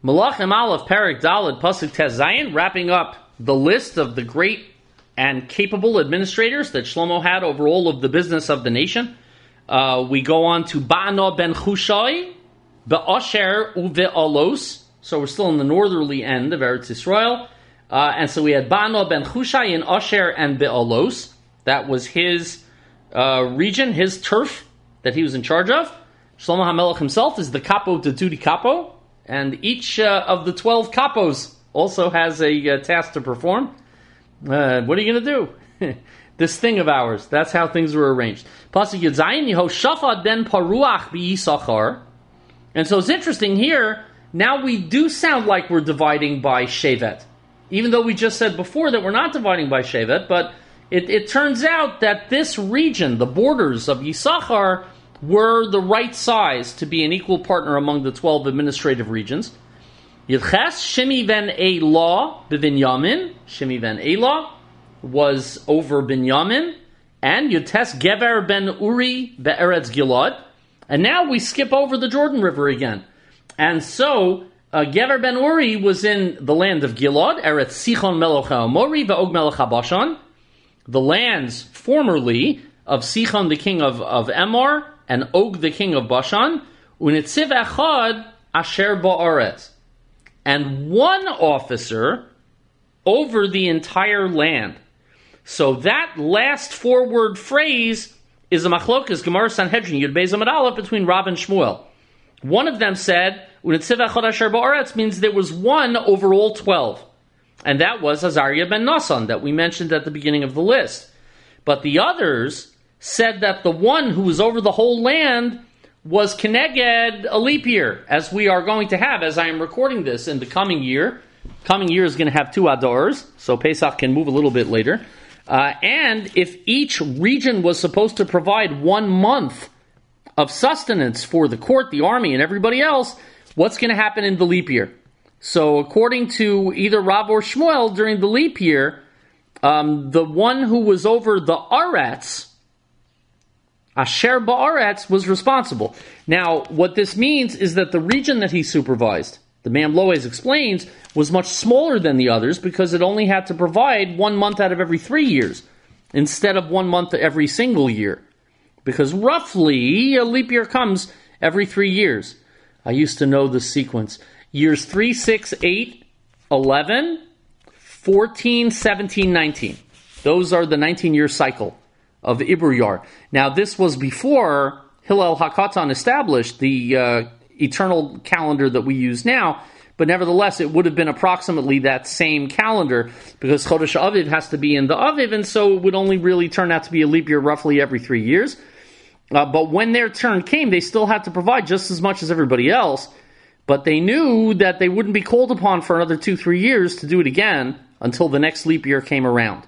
Malachim Aleph Perek Daled Pasuk Tes Zayin, wrapping up the list of the great and capable administrators that Shlomo had over all of the business of the nation. We go on to Ba'ana ben Chushai, Be'asher uve'alos. So we're still in the northerly end of Eretz Yisrael. And so we had Ba'ana ben Chushai in Asher and Be'alos. That was his region, his turf that he was in charge of. Shlomo HaMelech himself is the capo de Dudi capo. And each of the 12 capos also has a task to perform. What are you going to do? This thing of ours. That's how things were arranged. Pasuk Yud Zayin, Yehoshaphat ben Paruach b'Yisachar. And so it's interesting here, now we do sound like we're dividing by Shevet. Even though we just said before that we're not dividing by Shevet, but it turns out that this region, the borders of Yisachar, were the right size to be an equal partner among the 12 administrative regions. Yidches Shimi ben Elah b'Binyamin. Shimi ben Elah was over Binyamin. And Yudtes Gever ben Uri be'eretz Gilad. And now we skip over the Jordan River again. And so Gever ben Uri was in the land of Gilad, Eretz Sichon melech ha'Amori ve'og melech ha'Bashan, the lands formerly of Sichon the king of Emor, and Og the king of Bashan, unitziv echad asher ba'aretz, and one officer over the entire land. So that last four-word phrase is a machlokas Gemara Sanhedrin Yud Beis Amud Aleph between Rav and Shmuel. One of them said unitziv echad asher ba'aretz means there was one over all 12, and that was Azariah ben Nasan that we mentioned at the beginning of the list. But the others said that the one who was over the whole land was Keneged a leap year, as we are going to have, as I am recording this, in the coming year. Coming year is going to have 2 Adars, so Pesach can move a little bit later. And if each region was supposed to provide 1 month of sustenance for the court, the army, and everybody else, what's going to happen in the leap year? So according to either Rav or Shmuel, during the leap year, the one who was over the Aretz, Asher Ba'aretz, was responsible. Now, what this means is that the region that he supervised, the Mam Loez explains, was much smaller than the others because it only had to provide 1 month out of every 3 years instead of 1 month every single year. Because roughly, a leap year comes every 3 years. I used to know the sequence. Years 3, 6, 8, 11, 14, 17, 19. Those are the 19-year cycle of Iburyar. Now, this was before Hillel HaKatan established the eternal calendar that we use now, but nevertheless, it would have been approximately that same calendar, because Chodesh Aviv has to be in the Aviv, and so it would only really turn out to be a leap year roughly every 3 years. But when their turn came, they still had to provide just as much as everybody else, but they knew that they wouldn't be called upon for another 2-3 years to do it again until the next leap year came around.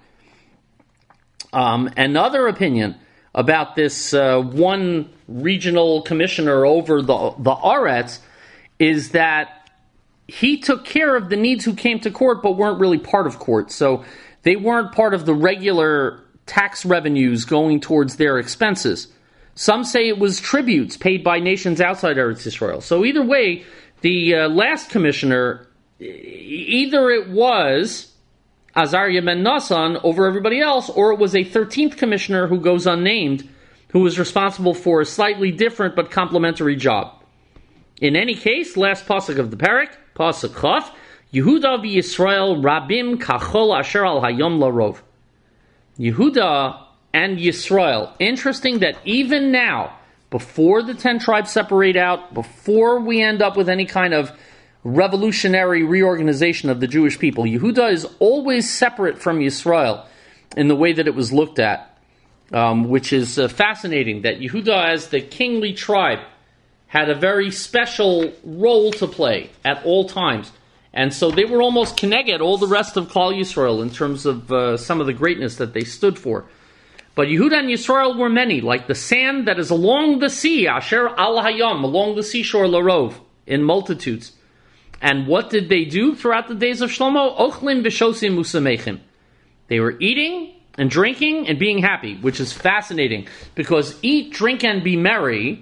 Another opinion about this one regional commissioner over the Aretz is that he took care of the needs who came to court but weren't really part of court. So they weren't part of the regular tax revenues going towards their expenses. Some say it was tributes paid by nations outside Eretz Yisrael. So either way, the last commissioner, either it was Azariah ben Nasan over everybody else, or it was a 13th commissioner who goes unnamed, who was responsible for a slightly different but complementary job. In any case, last pasuk of the parak, pasuk Chaf, Yehuda v'Yisrael rabim kachol asher al hayom larov. Yehuda and Yisrael. Interesting that even now, before the 10 tribes separate out, before we end up with any kind of revolutionary reorganization of the Jewish people, Yehuda is always separate from Yisrael in the way that it was looked at, which is fascinating, that Yehuda, as the kingly tribe, had a very special role to play at all times. And so they were almost keneged all the rest of Klal Yisrael in terms of some of the greatness that they stood for. But Yehuda and Yisrael were many, like the sand that is along the sea, Asher al Hayam, along the seashore, Larov, in multitudes. And what did they do throughout the days of Shlomo? Ochlim v'shosim usamechim. They were eating and drinking and being happy, which is fascinating, because eat, drink, and be merry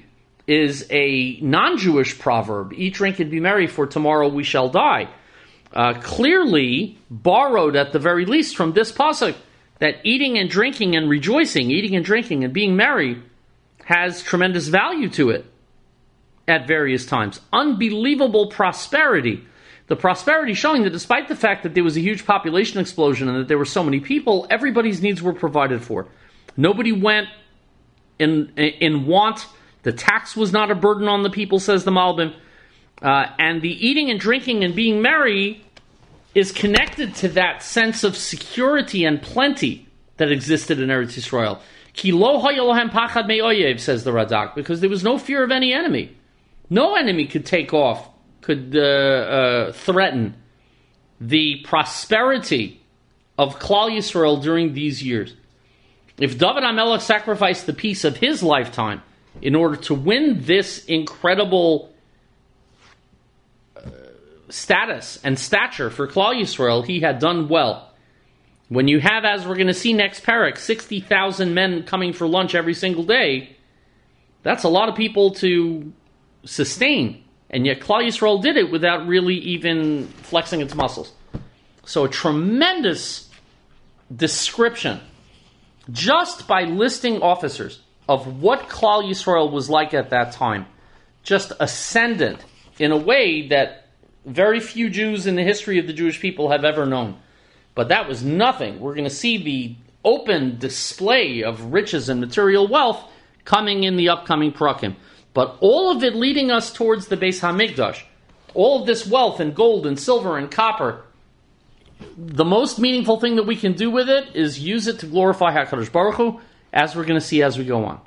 is a non-Jewish proverb, eat, drink, and be merry, for tomorrow we shall die. Clearly borrowed at the very least from this pasuk, that eating and drinking and rejoicing, eating and drinking and being merry, has tremendous value to it at various times. Unbelievable prosperity. The prosperity showing that despite the fact that there was a huge population explosion and that there were so many people, everybody's needs were provided for. Nobody went in want. The tax was not a burden on the people, says the Malbim. And the eating and drinking and being merry is connected to that sense of security and plenty that existed in Eretz Yisrael. Ki lo haya lohem pachad me'oyev, says the Radak, because there was no fear of any enemy. No enemy could threaten the prosperity of Klal Yisrael during these years. If David HaMelech sacrificed the peace of his lifetime in order to win this incredible status and stature for Klal Yisrael, he had done well. When you have, as we're going to see next parak, 60,000 men coming for lunch every single day, that's a lot of people to sustain. And yet Klal Yisrael did it without really even flexing its muscles. So a tremendous description, just by listing officers, of what Klal Yisrael was like at that time. Just ascendant in a way that very few Jews in the history of the Jewish people have ever known. But that was nothing. We're going to see the open display of riches and material wealth coming in the upcoming Prakim. But all of it leading us towards the Beis HaMikdash. All of this wealth and gold and silver and copper, the most meaningful thing that we can do with it is use it to glorify HaKadosh Baruch Hu, as we're going to see as we go on.